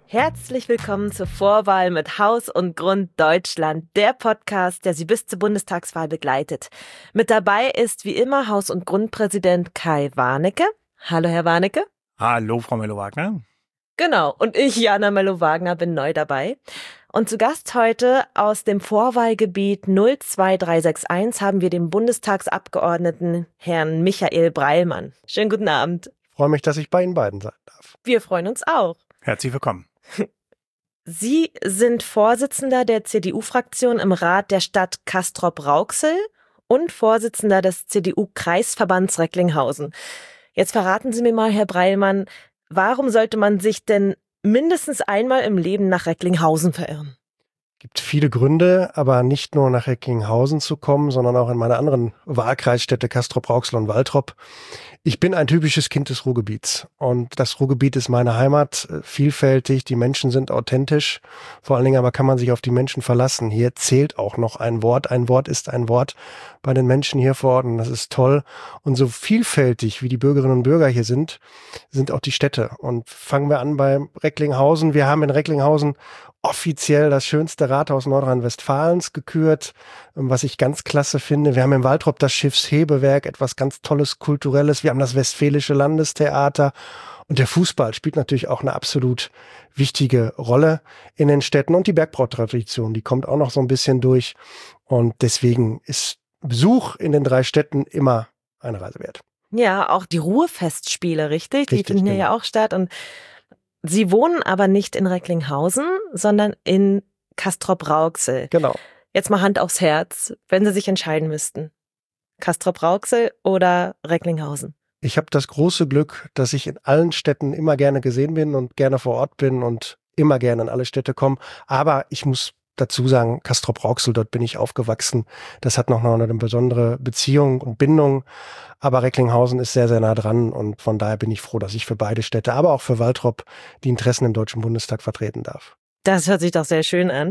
Herzlich willkommen zur Vorwahl mit Haus und Grund Deutschland, der Podcast, der Sie bis zur Bundestagswahl begleitet. Mit dabei ist wie immer Haus- und Grundpräsident Kai Warnecke. Hallo, Herr Warnecke. Hallo, Frau Mello-Wagner. Genau, und ich, Jana Mello-Wagner, bin neu dabei. Und zu Gast heute aus dem Vorwahlgebiet 02361 haben wir den Bundestagsabgeordneten Herrn Michael Breilmann. Schönen guten Abend. Ich freue mich, dass ich bei Ihnen beiden sein darf. Wir freuen uns auch. Herzlich willkommen. Sie sind Vorsitzender der CDU-Fraktion im Rat der Stadt Castrop-Rauxel und Vorsitzender des CDU-Kreisverbands Recklinghausen. Jetzt verraten Sie mir mal, Herr Breilmann, warum sollte man sich denn mindestens einmal im Leben nach Recklinghausen verirren? Gibt viele Gründe, aber nicht nur nach Recklinghausen zu kommen, sondern auch in meine anderen Wahlkreisstädte Castrop-Rauxel und Waltrop. Ich bin ein typisches Kind des Ruhrgebiets und das Ruhrgebiet ist meine Heimat, vielfältig, die Menschen sind authentisch, vor allen Dingen aber kann man sich auf die Menschen verlassen. Hier zählt auch noch ein Wort ist ein Wort bei den Menschen hier vor Ort und das ist toll. Und so vielfältig wie die Bürgerinnen und Bürger hier sind auch die Städte. Und fangen wir an bei Recklinghausen. Wir haben in Recklinghausen offiziell das schönste Rathaus Nordrhein-Westfalens gekürt, was ich ganz klasse finde. Wir haben in Waltrop das Schiffshebewerk, etwas ganz Tolles, Kulturelles. Wir haben das Westfälische Landestheater und der Fußball spielt natürlich auch eine absolut wichtige Rolle in den Städten und die Bergbautradition, die kommt auch noch so ein bisschen durch und deswegen ist Besuch in den 3 Städten immer eine Reise wert. Ja, auch die Ruhrfestspiele, richtig? Die finden hier ja auch statt und Sie wohnen aber nicht in Recklinghausen, sondern in Castrop-Rauxel. Genau. Jetzt mal Hand aufs Herz, wenn Sie sich entscheiden müssten. Castrop-Rauxel oder Recklinghausen? Ich habe das große Glück, dass ich in allen Städten immer gerne gesehen bin und gerne vor Ort bin und immer gerne in alle Städte komme. Aber ich muss dazu sagen, Castrop-Rauxel, dort bin ich aufgewachsen. Das hat noch eine besondere Beziehung und Bindung. Aber Recklinghausen ist sehr, sehr nah dran und von daher bin ich froh, dass ich für beide Städte, aber auch für Waltrop die Interessen im Deutschen Bundestag vertreten darf. Das hört sich doch sehr schön an.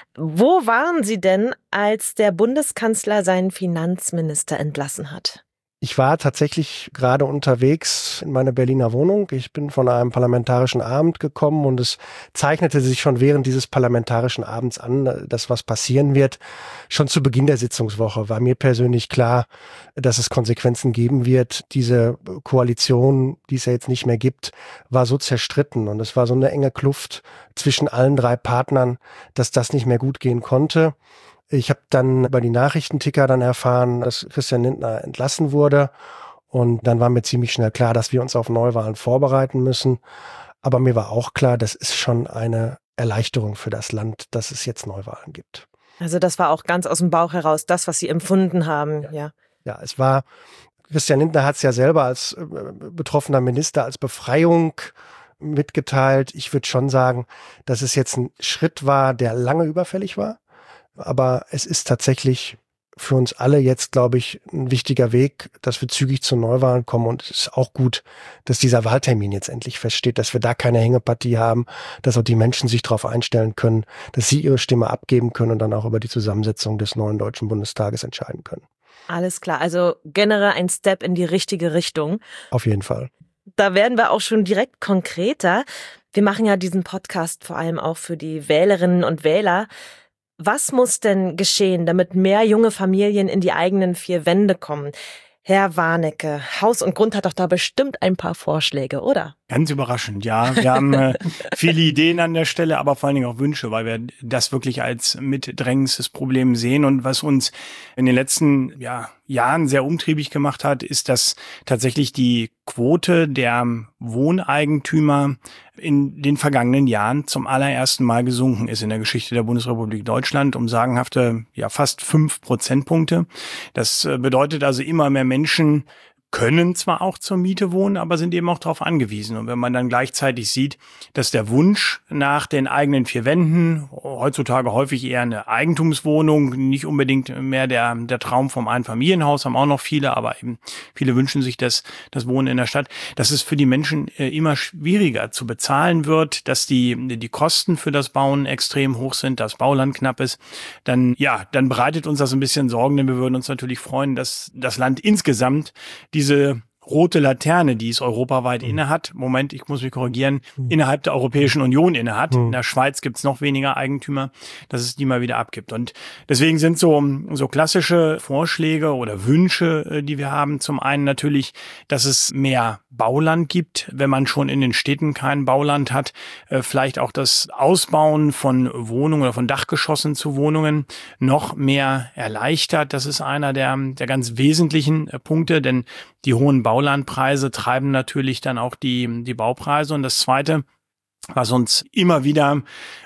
Wo waren Sie denn, als der Bundeskanzler seinen Finanzminister entlassen hat? Ich war tatsächlich gerade unterwegs in meiner Berliner Wohnung. Ich bin von einem parlamentarischen Abend gekommen und es zeichnete sich schon während dieses parlamentarischen Abends an, dass was passieren wird. Schon zu Beginn der Sitzungswoche war mir persönlich klar, dass es Konsequenzen geben wird. Diese Koalition, die es ja jetzt nicht mehr gibt, war so zerstritten und es war so eine enge Kluft zwischen allen 3 Partnern, dass das nicht mehr gut gehen konnte. Ich habe dann über die Nachrichtenticker dann erfahren, dass Christian Lindner entlassen wurde. Und dann war mir ziemlich schnell klar, dass wir uns auf Neuwahlen vorbereiten müssen. Aber mir war auch klar, das ist schon eine Erleichterung für das Land, dass es jetzt Neuwahlen gibt. Also das war auch ganz aus dem Bauch heraus das, was Sie empfunden haben, ja. Ja, es war, Christian Lindner hat es ja selber als betroffener Minister als Befreiung mitgeteilt. Ich würde schon sagen, dass es jetzt ein Schritt war, der lange überfällig war. Aber es ist tatsächlich für uns alle jetzt, glaube ich, ein wichtiger Weg, dass wir zügig zu Neuwahlen kommen. Und es ist auch gut, dass dieser Wahltermin jetzt endlich feststeht, dass wir da keine Hängepartie haben, dass auch die Menschen sich darauf einstellen können, dass sie ihre Stimme abgeben können und dann auch über die Zusammensetzung des neuen Deutschen Bundestages entscheiden können. Alles klar, also generell ein Step in die richtige Richtung. Auf jeden Fall. Da werden wir auch schon direkt konkreter. Wir machen ja diesen Podcast vor allem auch für die Wählerinnen und Wähler. Was muss denn geschehen, damit mehr junge Familien in die eigenen 4 Wände kommen? Herr Warnecke, Haus und Grund hat doch da bestimmt ein paar Vorschläge, oder? Ganz überraschend, ja. Wir haben viele Ideen an der Stelle, aber vor allen Dingen auch Wünsche, weil wir das wirklich als mitdrängendes Problem sehen. Und was uns in den letzten Jahren sehr umtriebig gemacht hat, ist, dass tatsächlich die Quote der Wohneigentümer in den vergangenen Jahren zum allerersten Mal gesunken ist in der Geschichte der Bundesrepublik Deutschland um sagenhafte, fast 5 Prozentpunkte. Das bedeutet also, immer mehr Menschen können zwar auch zur Miete wohnen, aber sind eben auch darauf angewiesen. Und wenn man dann gleichzeitig sieht, dass der Wunsch nach den eigenen 4 Wänden, heutzutage häufig eher eine Eigentumswohnung, nicht unbedingt mehr der Traum vom Einfamilienhaus, haben auch noch viele, aber eben viele wünschen sich das Wohnen in der Stadt, dass es für die Menschen immer schwieriger zu bezahlen wird, dass die Kosten für das Bauen extrem hoch sind, das Bauland knapp ist, dann bereitet uns das ein bisschen Sorgen, denn wir würden uns natürlich freuen, dass das Land insgesamt diese rote Laterne, die es europaweit innehat. Moment, ich muss mich korrigieren, innerhalb der Europäischen Union innehat. In der Schweiz gibt's noch weniger Eigentümer, dass es die mal wieder abgibt. Und deswegen sind so klassische Vorschläge oder Wünsche, die wir haben, zum einen natürlich, dass es mehr Bauland gibt, wenn man schon in den Städten kein Bauland hat, vielleicht auch das Ausbauen von Wohnungen oder von Dachgeschossen zu Wohnungen noch mehr erleichtert. Das ist einer der ganz wesentlichen Punkte, denn die hohen Baulandpreise treiben natürlich dann auch die Baupreise. Und das Zweite, was uns immer wieder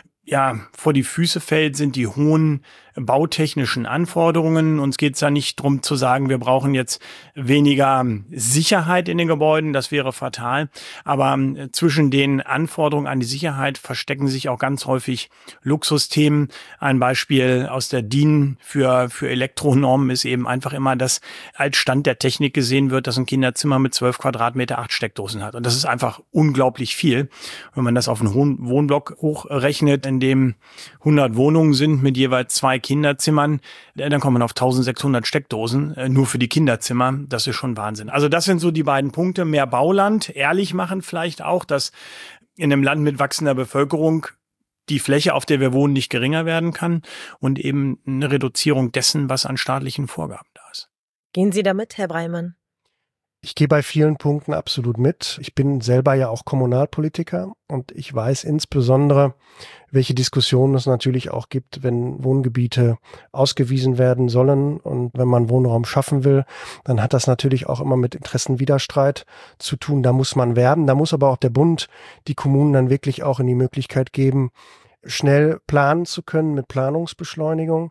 vor die Füße fällt, sind die hohen bautechnischen Anforderungen. Uns geht es ja nicht darum zu sagen, wir brauchen jetzt weniger Sicherheit in den Gebäuden, das wäre fatal. Aber zwischen den Anforderungen an die Sicherheit verstecken sich auch ganz häufig Luxusthemen. Ein Beispiel aus der DIN für Elektronormen ist eben einfach immer, dass als Stand der Technik gesehen wird, dass ein Kinderzimmer mit 12 Quadratmeter 8 Steckdosen hat. Und das ist einfach unglaublich viel. Wenn man das auf einen hohen Wohnblock hochrechnet, in dem 100 Wohnungen sind mit jeweils 2 Kinderzimmern, dann kommt man auf 1600 Steckdosen, nur für die Kinderzimmer. Das ist schon Wahnsinn. Also das sind so die beiden Punkte. Mehr Bauland, ehrlich machen vielleicht auch, dass in einem Land mit wachsender Bevölkerung die Fläche, auf der wir wohnen, nicht geringer werden kann und eben eine Reduzierung dessen, was an staatlichen Vorgaben da ist. Gehen Sie damit, Herr Breimann? Ich gehe bei vielen Punkten absolut mit. Ich bin selber ja auch Kommunalpolitiker und ich weiß insbesondere, welche Diskussionen es natürlich auch gibt, wenn Wohngebiete ausgewiesen werden sollen. Und wenn man Wohnraum schaffen will, dann hat das natürlich auch immer mit Interessenwiderstreit zu tun. Da muss man werben. Da muss aber auch der Bund die Kommunen dann wirklich auch in die Möglichkeit geben, schnell planen zu können mit Planungsbeschleunigung.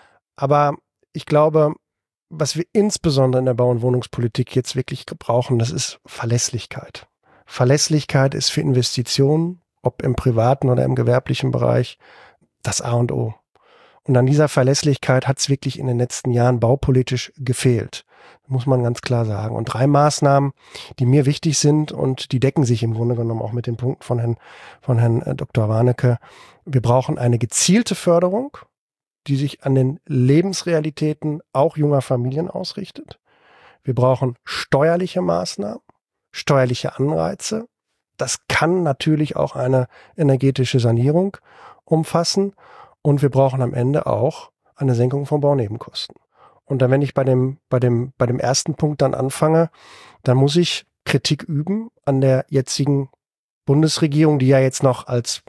Aber ich glaube, was wir insbesondere in der Bau- und Wohnungspolitik jetzt wirklich brauchen, das ist Verlässlichkeit. Verlässlichkeit ist für Investitionen, ob im privaten oder im gewerblichen Bereich, das A und O. Und an dieser Verlässlichkeit hat es wirklich in den letzten Jahren baupolitisch gefehlt. Muss man ganz klar sagen. Und 3 Maßnahmen, die mir wichtig sind und die decken sich im Grunde genommen auch mit den Punkten von Herrn Dr. Warnecke. Wir brauchen eine gezielte Förderung, die sich an den Lebensrealitäten auch junger Familien ausrichtet. Wir brauchen steuerliche Maßnahmen, steuerliche Anreize. Das kann natürlich auch eine energetische Sanierung umfassen. Und wir brauchen am Ende auch eine Senkung von Baunebenkosten. Und dann, wenn ich bei dem ersten Punkt dann anfange, dann muss ich Kritik üben an der jetzigen Bundesregierung, die ja jetzt noch als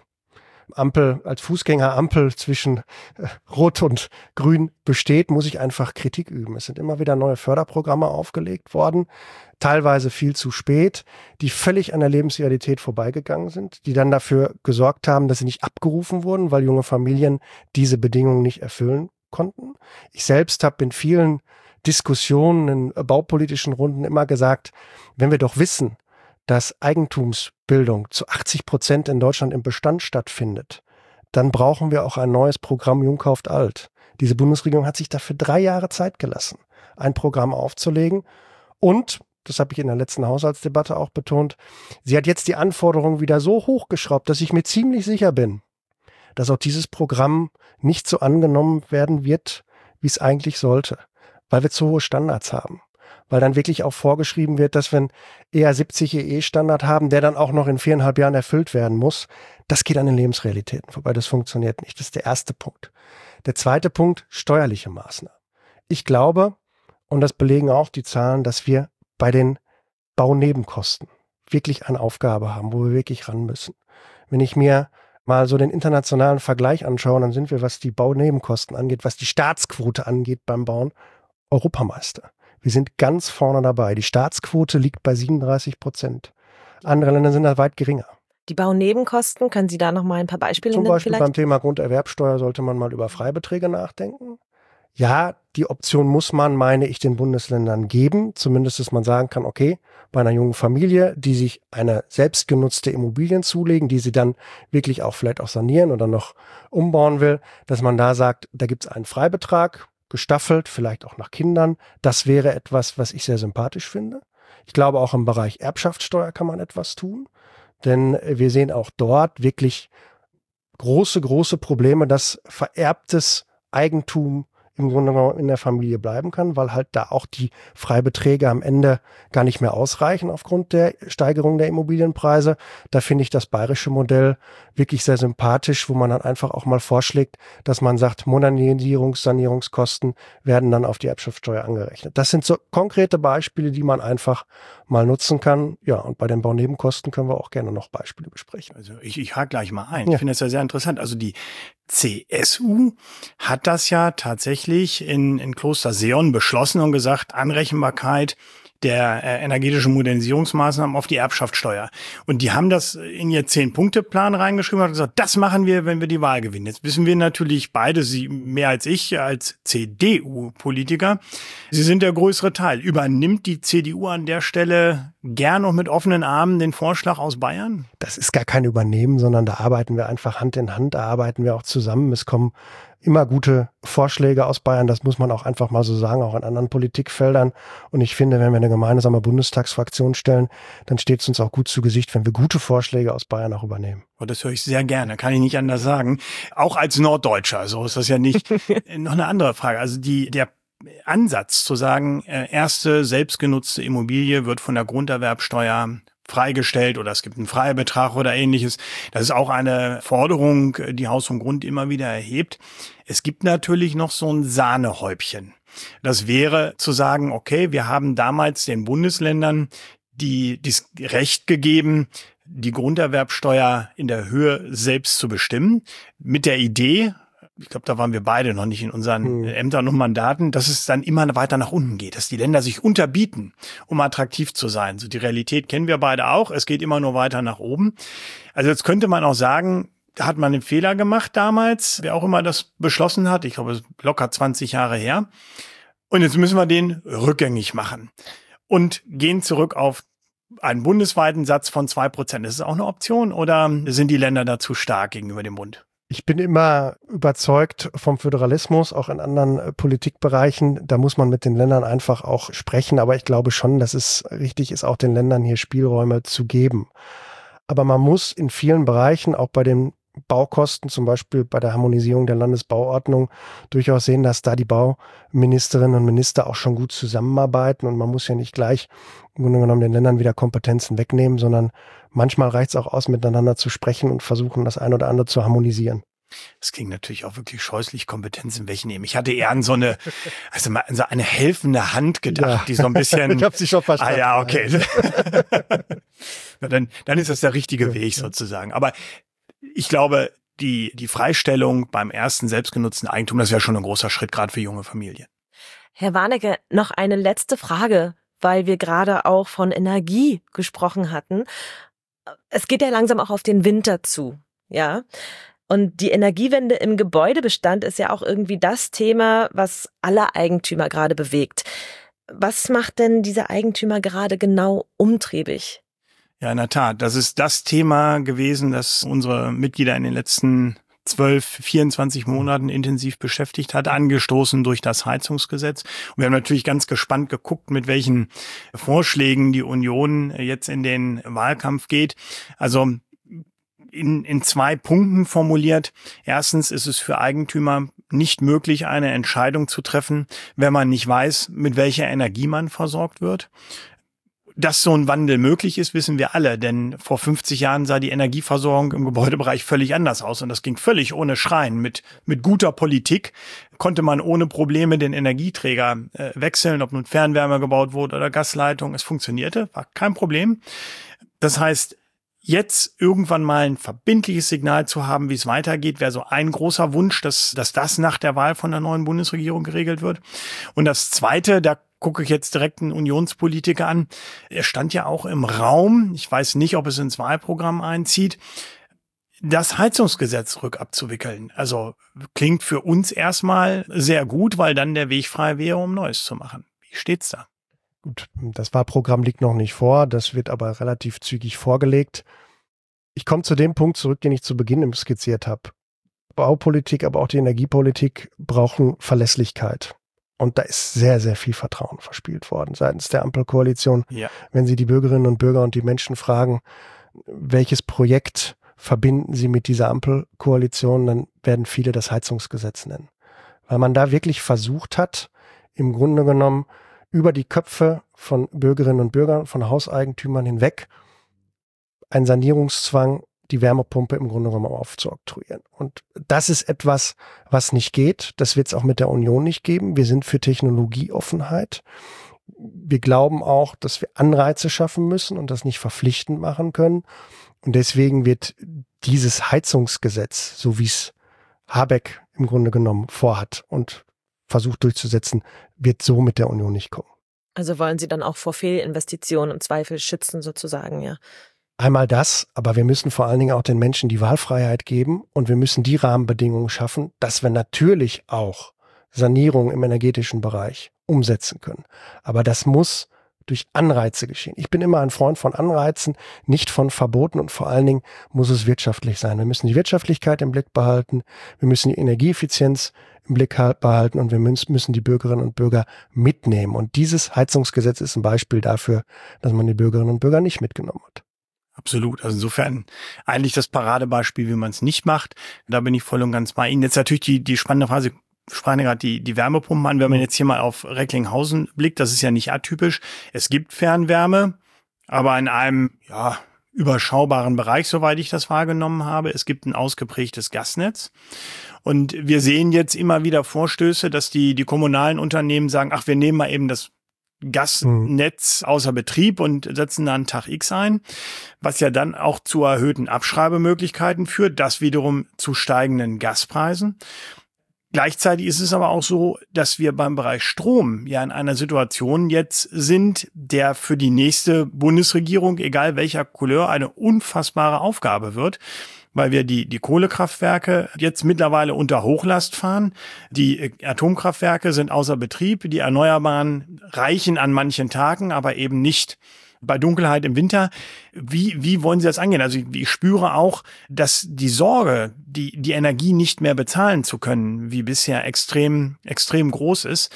Fußgängerampel zwischen Rot und Grün besteht, muss ich einfach Kritik üben. Es sind immer wieder neue Förderprogramme aufgelegt worden, teilweise viel zu spät, die völlig an der Lebensrealität vorbeigegangen sind, die dann dafür gesorgt haben, dass sie nicht abgerufen wurden, weil junge Familien diese Bedingungen nicht erfüllen konnten. Ich selbst habe in vielen Diskussionen in baupolitischen Runden immer gesagt, wenn wir doch wissen, dass Eigentumsbildung zu 80% in Deutschland im Bestand stattfindet, dann brauchen wir auch ein neues Programm Jung kauft alt. Diese Bundesregierung hat sich dafür 3 Jahre Zeit gelassen, ein Programm aufzulegen. Und, das habe ich in der letzten Haushaltsdebatte auch betont, sie hat jetzt die Anforderungen wieder so hochgeschraubt, dass ich mir ziemlich sicher bin, dass auch dieses Programm nicht so angenommen werden wird, wie es eigentlich sollte, weil wir zu hohe Standards haben. Weil dann wirklich auch vorgeschrieben wird, dass wir einen ER70 EE-Standard haben, der dann auch noch in 4,5 Jahren erfüllt werden muss. Das geht an den Lebensrealitäten vorbei, das funktioniert nicht. Das ist der erste Punkt. Der zweite Punkt, steuerliche Maßnahmen. Ich glaube, und das belegen auch die Zahlen, dass wir bei den Baunebenkosten wirklich eine Aufgabe haben, wo wir wirklich ran müssen. Wenn ich mir mal so den internationalen Vergleich anschaue, dann sind wir, was die Baunebenkosten angeht, was die Staatsquote angeht beim Bauen, Europameister. Wir sind ganz vorne dabei. Die Staatsquote liegt bei 37%. Andere Länder sind da weit geringer. Die Baunebenkosten, können Sie da noch mal ein paar Beispiele nennen? Zum Beispiel vielleicht? Beim Thema Grunderwerbsteuer sollte man mal über Freibeträge nachdenken. Ja, die Option muss man, meine ich, den Bundesländern geben. Zumindest, dass man sagen kann, okay, bei einer jungen Familie, die sich eine selbstgenutzte Immobilien zulegen, die sie dann wirklich auch vielleicht auch sanieren oder noch umbauen will, dass man da sagt, da gibt es einen Freibetrag, gestaffelt, vielleicht auch nach Kindern. Das wäre etwas, was ich sehr sympathisch finde. Ich glaube, auch im Bereich Erbschaftssteuer kann man etwas tun, denn wir sehen auch dort wirklich große Probleme, dass vererbtes Eigentum im Grunde genommen in der Familie bleiben kann, weil halt da auch die Freibeträge am Ende gar nicht mehr ausreichen aufgrund der Steigerung der Immobilienpreise. Da finde ich das bayerische Modell wirklich sehr sympathisch, wo man dann einfach auch mal vorschlägt, dass man sagt, Sanierungskosten werden dann auf die Erbschaftssteuer angerechnet. Das sind so konkrete Beispiele, die man einfach mal nutzen kann. Ja, und bei den Baunebenkosten können wir auch gerne noch Beispiele besprechen. Also ich hake gleich mal ein. Ja. Ich finde das ja sehr interessant. Also die CSU hat das ja tatsächlich in Kloster Seon beschlossen und gesagt, Anrechenbarkeit der energetischen Modernisierungsmaßnahmen auf die Erbschaftssteuer. Und die haben das in ihr 10-Punkte-Plan reingeschrieben und gesagt, das machen wir, wenn wir die Wahl gewinnen. Jetzt wissen wir natürlich beide, Sie mehr als ich, als CDU-Politiker, Sie sind der größere Teil. Übernimmt die CDU an der Stelle gern und mit offenen Armen den Vorschlag aus Bayern? Das ist gar kein Übernehmen, sondern da arbeiten wir einfach Hand in Hand, da arbeiten wir auch zusammen. Es kommen immer gute Vorschläge aus Bayern, das muss man auch einfach mal so sagen, auch in anderen Politikfeldern. Und ich finde, wenn wir eine gemeinsame Bundestagsfraktion stellen, dann steht es uns auch gut zu Gesicht, wenn wir gute Vorschläge aus Bayern auch übernehmen. Und das höre ich sehr gerne, kann ich nicht anders sagen. Auch als Norddeutscher, so ist das ja nicht. Noch eine andere Frage, also der Ansatz zu sagen, erste selbstgenutzte Immobilie wird von der Grunderwerbsteuer freigestellt oder es gibt einen Freibetrag oder ähnliches. Das ist auch eine Forderung, die Haus und Grund immer wieder erhebt. Es gibt natürlich noch so ein Sahnehäubchen. Das wäre zu sagen, okay, wir haben damals den Bundesländern das Recht gegeben, die Grunderwerbsteuer in der Höhe selbst zu bestimmen, mit der Idee, ich glaube, da waren wir beide noch nicht in unseren Ämtern und Mandaten, dass es dann immer weiter nach unten geht, dass die Länder sich unterbieten, um attraktiv zu sein. So die Realität kennen wir beide auch. Es geht immer nur weiter nach oben. Also jetzt könnte man auch sagen, da hat man einen Fehler gemacht damals, wer auch immer das beschlossen hat. Ich glaube, locker 20 Jahre her. Und jetzt müssen wir den rückgängig machen und gehen zurück auf einen bundesweiten Satz von 2%. Ist das auch eine Option oder sind die Länder da zu stark gegenüber dem Bund? Ich bin immer überzeugt vom Föderalismus, auch in anderen Politikbereichen. Da muss man mit den Ländern einfach auch sprechen. Aber ich glaube schon, dass es richtig ist, auch den Ländern hier Spielräume zu geben. Aber man muss in vielen Bereichen, auch bei den Baukosten, zum Beispiel bei der Harmonisierung der Landesbauordnung, durchaus sehen, dass da die Bauministerinnen und Minister auch schon gut zusammenarbeiten. Und man muss ja nicht gleich im Grunde genommen den Ländern wieder Kompetenzen wegnehmen, sondern manchmal reicht es auch aus, miteinander zu sprechen und versuchen, das ein oder andere zu harmonisieren. Das klingt natürlich auch wirklich scheußlich, Kompetenzen wegnehmen. Ich hatte eher an so eine helfende Hand gedacht, ja, die so ein bisschen. Ich habe sie schon verstanden. Ah ja, okay. dann ist das der richtige Weg sozusagen. Aber ich glaube, die Freistellung beim ersten selbstgenutzten Eigentum, das wäre schon ein großer Schritt, gerade für junge Familien. Herr Warnecke, noch eine letzte Frage, weil wir gerade auch von Energie gesprochen hatten. Es geht ja langsam auch auf den Winter zu, ja. Und die Energiewende im Gebäudebestand ist ja auch irgendwie das Thema, was alle Eigentümer gerade bewegt. Was macht denn diese Eigentümer gerade genau umtriebig? Ja, in der Tat. Das ist das Thema gewesen, das unsere Mitglieder in den letzten 24 Monaten intensiv beschäftigt hat, angestoßen durch das Heizungsgesetz. Und wir haben natürlich ganz gespannt geguckt, mit welchen Vorschlägen die Union jetzt in den Wahlkampf geht. Also in 2 Punkten formuliert. Erstens ist es für Eigentümer nicht möglich, eine Entscheidung zu treffen, wenn man nicht weiß, mit welcher Energie man versorgt wird. Dass so ein Wandel möglich ist, wissen wir alle, denn vor 50 Jahren sah die Energieversorgung im Gebäudebereich völlig anders aus und das ging völlig ohne Schreien. Mit guter Politik konnte man ohne Probleme den Energieträger wechseln, ob nun Fernwärme gebaut wurde oder Gasleitung. Es funktionierte, war kein Problem. Das heißt, jetzt irgendwann mal ein verbindliches Signal zu haben, wie es weitergeht, wäre so ein großer Wunsch, dass das nach der Wahl von der neuen Bundesregierung geregelt wird. Und das Zweite, da gucke ich jetzt direkt einen Unionspolitiker an. Er stand ja auch im Raum, ich weiß nicht, ob es ins Wahlprogramm einzieht, das Heizungsgesetz rückabzuwickeln. Also klingt für uns erstmal sehr gut, weil dann der Weg frei wäre, um Neues zu machen. Wie steht's da? Gut, das Wahlprogramm liegt noch nicht vor, das wird aber relativ zügig vorgelegt. Ich komme zu dem Punkt zurück, den ich zu Beginn skizziert habe. Baupolitik, aber auch die Energiepolitik brauchen Verlässlichkeit. Und da ist sehr, sehr viel Vertrauen verspielt worden seitens der Ampelkoalition. Ja. Wenn Sie die Bürgerinnen und Bürger und die Menschen fragen, welches Projekt verbinden Sie mit dieser Ampelkoalition, dann werden viele das Heizungsgesetz nennen. weil man da wirklich versucht hat, im Grunde genommen über die Köpfe von Bürgerinnen und Bürgern, von Hauseigentümern hinweg, einen Sanierungszwang, die Wärmepumpe im Grunde genommen aufzuoktroyieren. Und das ist etwas, was nicht geht. Das wird es auch mit der Union nicht geben. Wir sind für Technologieoffenheit. Wir glauben auch, dass wir Anreize schaffen müssen und das nicht verpflichtend machen können. Und deswegen wird dieses Heizungsgesetz, so wie es Habeck im Grunde genommen vorhat und versucht durchzusetzen, wird so mit der Union nicht kommen. Also wollen Sie dann auch vor Fehlinvestitionen und Zweifel schützen sozusagen, ja? Einmal das, aber wir müssen vor allen Dingen auch den Menschen die Wahlfreiheit geben und wir müssen die Rahmenbedingungen schaffen, dass wir natürlich auch Sanierung im energetischen Bereich umsetzen können. Aber das muss durch Anreize geschehen. Ich bin immer ein Freund von Anreizen, nicht von Verboten und vor allen Dingen muss es wirtschaftlich sein. Wir müssen die Wirtschaftlichkeit im Blick behalten, wir müssen die Energieeffizienz im Blick behalten und wir müssen die Bürgerinnen und Bürger mitnehmen. Und dieses Heizungsgesetz ist ein Beispiel dafür, dass man die Bürgerinnen und Bürger nicht mitgenommen hat. Absolut. Also insofern eigentlich das Paradebeispiel, wie man es nicht macht. Da bin ich voll und ganz bei Ihnen. Jetzt natürlich die spannende Phase. Wir sprachen ja gerade die Wärmepumpen an. Wenn man jetzt hier mal auf Recklinghausen blickt, das ist ja nicht atypisch. Es gibt Fernwärme, aber in einem überschaubaren Bereich, soweit ich das wahrgenommen habe. Es gibt ein ausgeprägtes Gasnetz. Und wir sehen jetzt immer wieder Vorstöße, dass die kommunalen Unternehmen sagen, ach, wir nehmen mal eben das Gasnetz außer Betrieb und setzen da einen Tag X ein, was ja dann auch zu erhöhten Abschreibemöglichkeiten führt, das wiederum zu steigenden Gaspreisen. Gleichzeitig ist es aber auch so, dass wir beim Bereich Strom ja in einer Situation jetzt sind, der für die nächste Bundesregierung, egal welcher Couleur, eine unfassbare Aufgabe wird, weil wir die Kohlekraftwerke jetzt mittlerweile unter Hochlast fahren. Die Atomkraftwerke sind außer Betrieb. Die Erneuerbaren reichen an manchen Tagen, aber eben nicht bei Dunkelheit im Winter. Wie wollen Sie das angehen? Also ich spüre auch, dass die Sorge, die Energie nicht mehr bezahlen zu können, wie bisher extrem groß ist.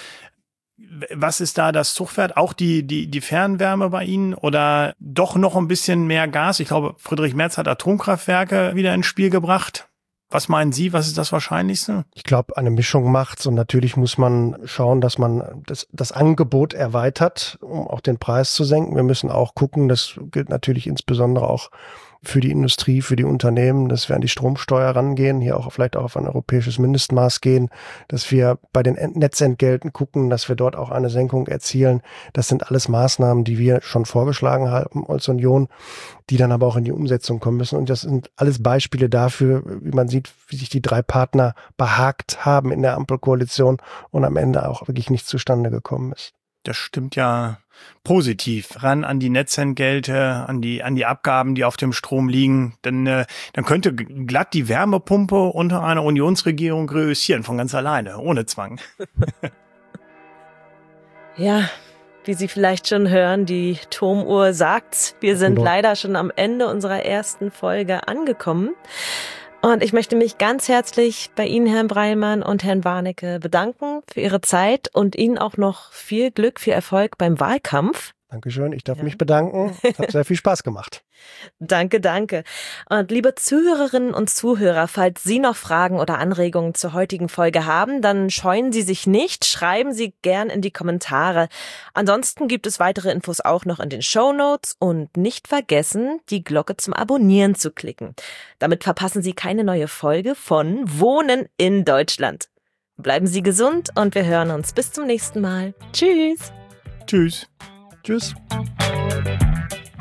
Was ist da das Zugpferd? Auch die Fernwärme bei Ihnen oder doch noch ein bisschen mehr Gas? Ich glaube, Friedrich Merz hat Atomkraftwerke wieder ins Spiel gebracht. Was meinen Sie? Was ist das Wahrscheinlichste? Ich glaube, eine Mischung macht's und natürlich muss man schauen, dass man das Angebot erweitert, um auch den Preis zu senken. Wir müssen auch gucken, das gilt natürlich insbesondere auch für die Industrie, für die Unternehmen, dass wir an die Stromsteuer rangehen, hier auch vielleicht auch auf ein europäisches Mindestmaß gehen, dass wir bei den Netzentgelten gucken, dass wir dort auch eine Senkung erzielen. Das sind alles Maßnahmen, die wir schon vorgeschlagen haben als Union, die dann aber auch in die Umsetzung kommen müssen. Und das sind alles Beispiele dafür, wie man sieht, wie sich die drei Partner behagt haben in der Ampelkoalition und am Ende auch wirklich nichts zustande gekommen ist. Das stimmt ja positiv. Ran an die Netzentgelte, an die Abgaben, die auf dem Strom liegen. Dann könnte glatt die Wärmepumpe unter einer Unionsregierung reüssieren, von ganz alleine, ohne Zwang. Ja, wie Sie vielleicht schon hören, die Turmuhr sagt's. Wir sind leider schon am Ende unserer ersten Folge angekommen. Und ich möchte mich ganz herzlich bei Ihnen, Herrn Breilmann und Herrn Warnecke, bedanken für Ihre Zeit und Ihnen auch noch viel Glück, viel Erfolg beim Wahlkampf. Dankeschön, ich darf mich bedanken. Es hat sehr viel Spaß gemacht. Danke, danke. Und liebe Zuhörerinnen und Zuhörer, falls Sie noch Fragen oder Anregungen zur heutigen Folge haben, dann scheuen Sie sich nicht, schreiben Sie gern in die Kommentare. Ansonsten gibt es weitere Infos auch noch in den Shownotes und nicht vergessen, die Glocke zum Abonnieren zu klicken. Damit verpassen Sie keine neue Folge von Wohnen in Deutschland. Bleiben Sie gesund und wir hören uns bis zum nächsten Mal. Tschüss. Tschüss. Tschüss.